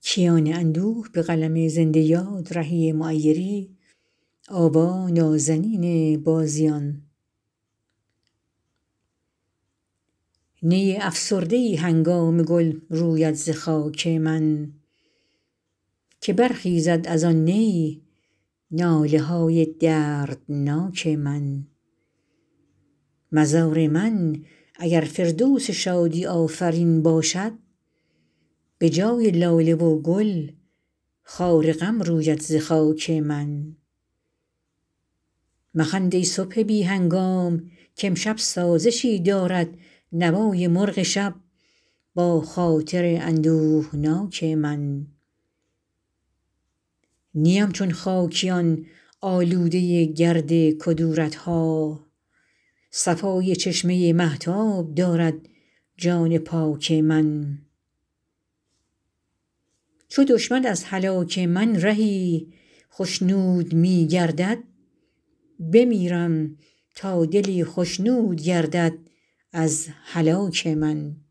نی افسرده ای هنگام گل روید ز خاک من که برخیزد از آن نی ناله های دردناک من مزار من اگر فردوس شادی آفرین باشد به جای لاله و گل خار غم روید ز خاک من مخند ای صبح بی هنگام کامشب سازشی دارد نوای مرغ شب با خاطر اندوهناک من نیم چون خاکیان آلوده گرد کدورت ها صفای چشمه مهتاب دارد جان پاک من چو دشمن از هلاک من رهی خشنود می گردد بمیرم تا دلی خشنود گردد از هلاک من